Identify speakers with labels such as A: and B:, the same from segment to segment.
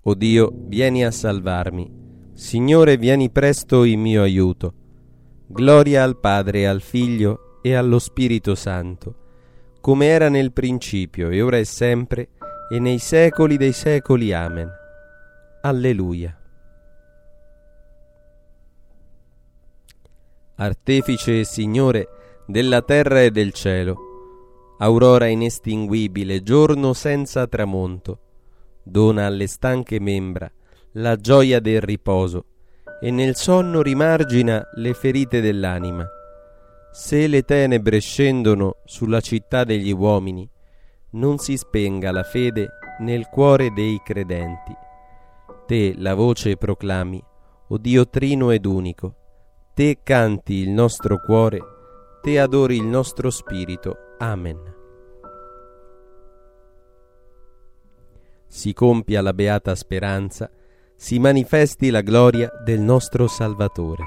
A: O Dio, vieni a salvarmi. Signore, vieni presto in mio aiuto. Gloria al Padre, e al Figlio e allo Spirito Santo, come era nel principio, e ora e sempre, e nei secoli dei secoli. Amen. Alleluia. Artefice e Signore della terra e del cielo, aurora inestinguibile, giorno senza tramonto, dona alle stanche membra la gioia del riposo e nel sonno rimargina le ferite dell'anima. Se le tenebre scendono sulla città degli uomini, non si spenga la fede nel cuore dei credenti. Te la voce proclami, o Dio trino ed unico. Te canti il nostro cuore, te adori il nostro spirito. Amen. Si compia la beata speranza, si manifesti la gloria del nostro Salvatore.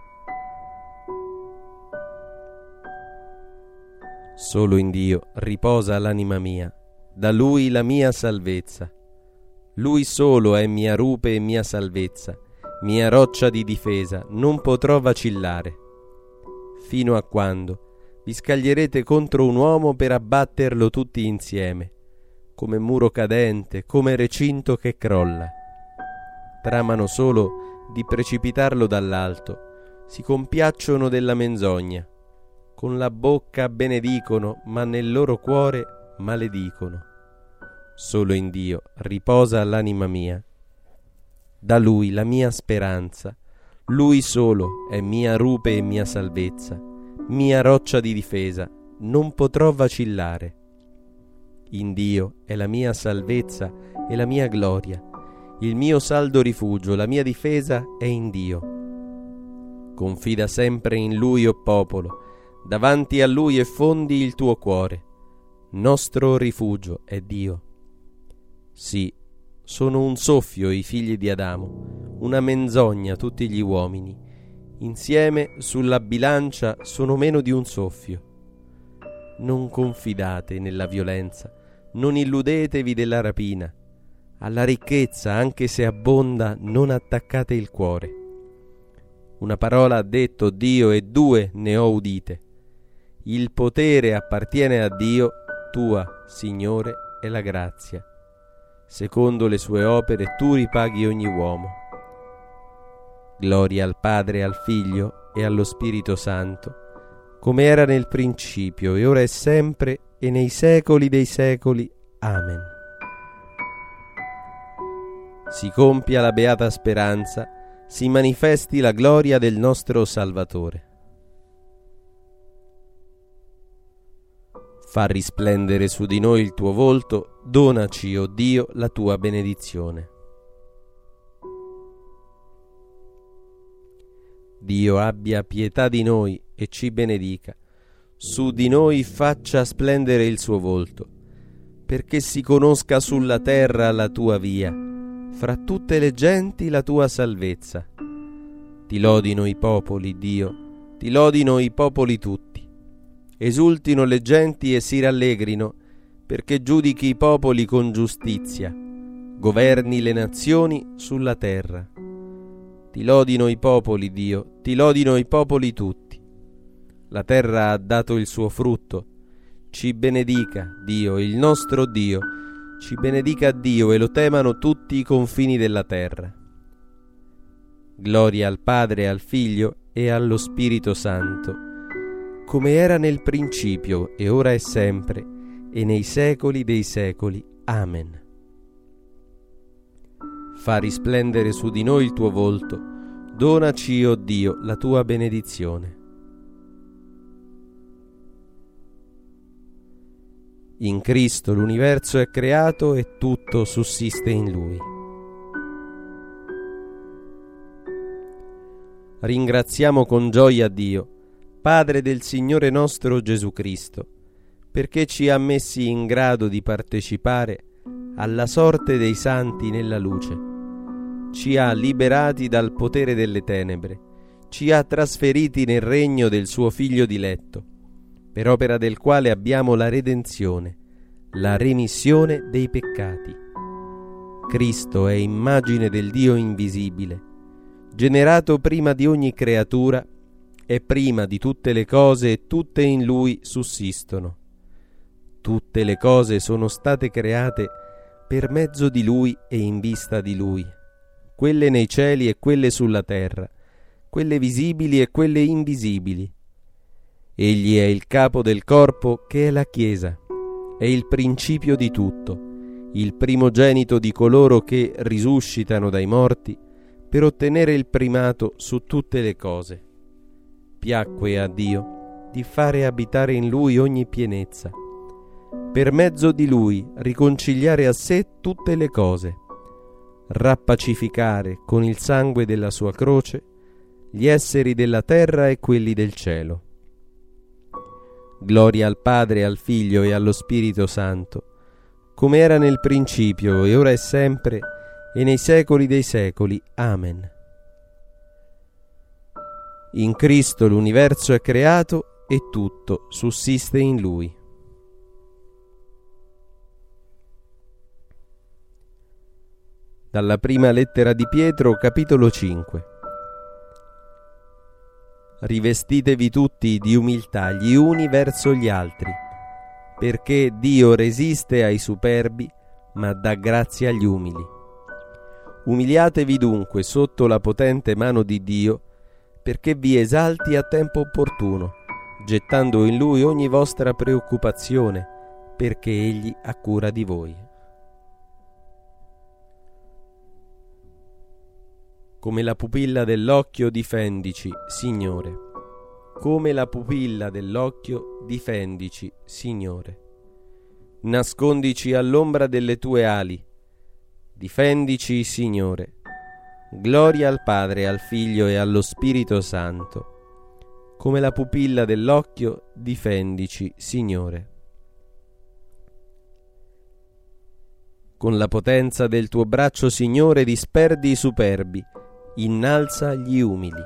A: Solo in Dio riposa l'anima mia, da Lui la mia salvezza. Lui solo è mia rupe e mia salvezza, mia roccia di difesa, non potrò vacillare. Fino a quando vi scaglierete contro un uomo per abbatterlo tutti insieme, come muro cadente, come recinto che crolla. Tramano solo di precipitarlo dall'alto, si compiacciono della menzogna. Con la bocca benedicono, ma nel loro cuore maledicono. Solo in Dio riposa l'anima mia. Da Lui la mia speranza. Lui solo è mia rupe e mia salvezza, mia roccia di difesa, non potrò vacillare. In Dio è la mia salvezza e la mia gloria, il mio saldo rifugio, la mia difesa è in Dio. Confida sempre in Lui, o popolo, davanti a Lui effondi il tuo cuore. Nostro rifugio è Dio. Sì, sono un soffio i figli di Adamo, una menzogna tutti gli uomini. Insieme sulla bilancia sono meno di un soffio. Non confidate nella violenza, non illudetevi della rapina. Alla ricchezza, anche se abbonda, non attaccate il cuore. Una parola ha detto Dio e due ne ho udite. Il potere appartiene a Dio, tua, Signore, è la grazia. Secondo le sue opere tu ripaghi ogni uomo. Gloria al Padre, al Figlio e allo Spirito Santo, come era nel principio, e ora è sempre, e nei secoli dei secoli. Amen. Si compia la beata speranza, si manifesti la gloria del nostro Salvatore. Fa risplendere su di noi il tuo volto, donaci, o Dio, la tua benedizione. Dio abbia pietà di noi e ci benedica. Su di noi faccia splendere il suo volto, perché si conosca sulla terra la tua via, fra tutte le genti la tua salvezza. Ti lodino i popoli, Dio, ti lodino i popoli tutti. Esultino le genti e si rallegrino, perché giudichi i popoli con giustizia, governi le nazioni sulla terra. Ti lodino i popoli, Dio, ti lodino i popoli tutti. La terra ha dato il suo frutto. Ci benedica, Dio, il nostro Dio, ci benedica Dio e lo temano tutti i confini della terra. Gloria al Padre, al Figlio e allo Spirito Santo, come era nel principio, e ora è sempre, e nei secoli dei secoli. Amen. Fa risplendere su di noi il tuo volto, donaci, o Dio, la tua benedizione. In Cristo l'universo è creato e tutto sussiste in Lui. Ringraziamo con gioia Dio, Padre del Signore nostro Gesù Cristo, perché ci ha messi in grado di partecipare alla sorte dei santi nella luce. Ci ha liberati dal potere delle tenebre, ci ha trasferiti nel regno del suo Figlio diletto, per opera del quale abbiamo la redenzione, la remissione dei peccati. Cristo è immagine del Dio invisibile, generato prima di ogni creatura, è prima di tutte le cose e tutte in Lui sussistono. Tutte le cose sono state create per mezzo di Lui e in vista di Lui, quelle nei cieli e quelle sulla terra, quelle visibili e quelle invisibili. Egli è il capo del corpo che è la Chiesa, è il principio di tutto, il primogenito di coloro che risuscitano dai morti per ottenere il primato su tutte le cose. Piacque a Dio di fare abitare in Lui ogni pienezza, per mezzo di Lui riconciliare a sé tutte le cose, rappacificare con il sangue della sua croce gli esseri della terra e quelli del cielo. Gloria al Padre, al Figlio e allo Spirito Santo, come era nel principio e ora e sempre e nei secoli dei secoli. Amen. In Cristo l'universo è creato e tutto sussiste in Lui. Dalla prima lettera di Pietro, capitolo 5. Rivestitevi tutti di umiltà gli uni verso gli altri, perché Dio resiste ai superbi, ma dà grazia agli umili. Umiliatevi dunque sotto la potente mano di Dio, perché vi esalti a tempo opportuno, gettando in Lui ogni vostra preoccupazione, perché Egli ha cura di voi. Come la pupilla dell'occhio difendici, Signore. Come la pupilla dell'occhio difendici, Signore. Nascondici all'ombra delle tue ali. Difendici, Signore. Gloria al Padre, al Figlio e allo Spirito Santo. Come la pupilla dell'occhio difendici, Signore. Con la potenza del tuo braccio, Signore, disperdi i superbi, innalza gli umili.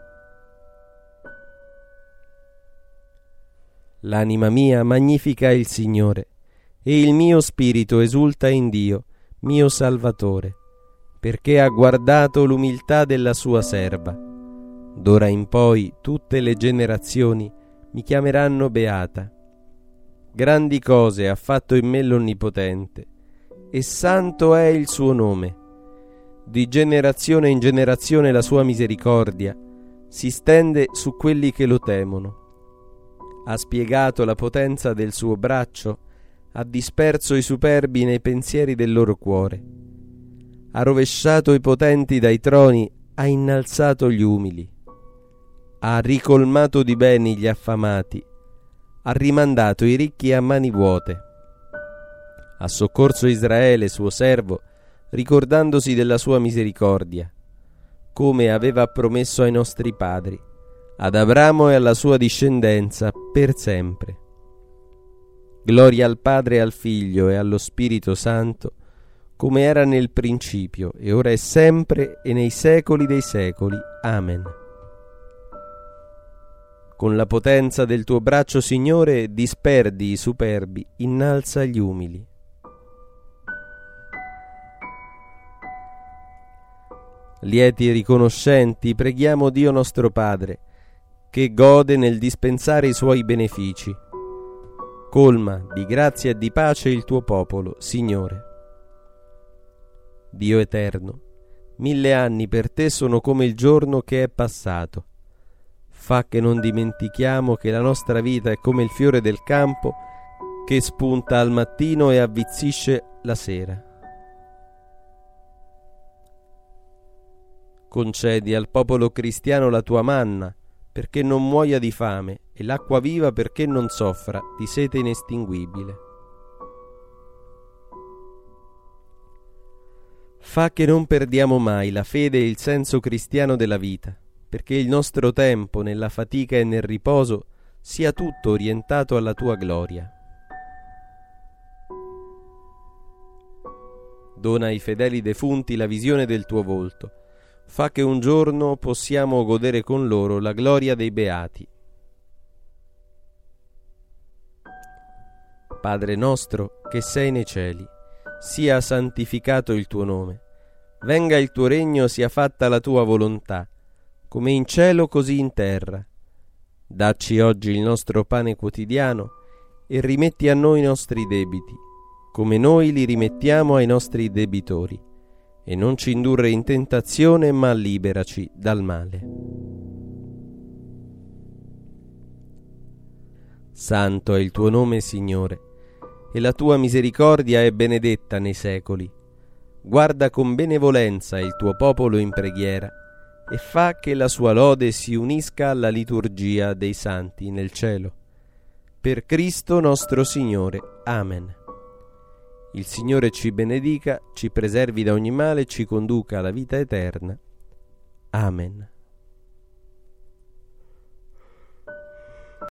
A: L'anima mia magnifica il Signore, e il mio spirito esulta in Dio, mio Salvatore, perché ha guardato l'umiltà della sua serva. D'ora in poi tutte le generazioni mi chiameranno beata. Grandi cose ha fatto in me l'Onnipotente, e santo è il suo nome. Di generazione in generazione la sua misericordia si stende su quelli che lo temono. Ha spiegato la potenza del suo braccio, ha disperso i superbi nei pensieri del loro cuore. Ha rovesciato i potenti dai troni, ha innalzato gli umili. Ha ricolmato di beni gli affamati, ha rimandato i ricchi a mani vuote. Ha soccorso Israele, suo servo, ricordandosi della sua misericordia, come aveva promesso ai nostri padri, ad Abramo e alla sua discendenza per sempre. Gloria al Padre, al Figlio e allo Spirito Santo, come era nel principio, e ora è sempre e nei secoli dei secoli. Amen. Con la potenza del tuo braccio, Signore, disperdi i superbi, innalza gli umili. Lieti e riconoscenti, preghiamo Dio nostro Padre, che gode nel dispensare i suoi benefici. Colma di grazia e di pace il tuo popolo, Signore. Dio eterno, 1000 anni per te sono come il giorno che è passato. Fa che non dimentichiamo che la nostra vita è come il fiore del campo che spunta al mattino e avvizzisce la sera. Concedi al popolo cristiano la tua manna, perché non muoia di fame, e l'acqua viva perché non soffra di sete inestinguibile. Fa che non perdiamo mai la fede e il senso cristiano della vita, perché il nostro tempo nella fatica e nel riposo sia tutto orientato alla tua gloria. Dona ai fedeli defunti la visione del tuo volto. Fa che un giorno possiamo godere con loro la gloria dei beati. Padre nostro che sei nei cieli, sia santificato il tuo nome. Venga il tuo regno, sia fatta la tua volontà, come in cielo così in terra. Dacci oggi il nostro pane quotidiano e rimetti a noi i nostri debiti, come noi li rimettiamo ai nostri debitori, e non ci indurre in tentazione, ma liberaci dal male. Santo è il tuo nome, Signore, e la tua misericordia è benedetta nei secoli. Guarda con benevolenza il tuo popolo in preghiera e fa che la sua lode si unisca alla liturgia dei santi nel cielo. Per Cristo nostro Signore. Amen. Il Signore ci benedica, ci preservi da ogni male e ci conduca alla vita eterna. Amen.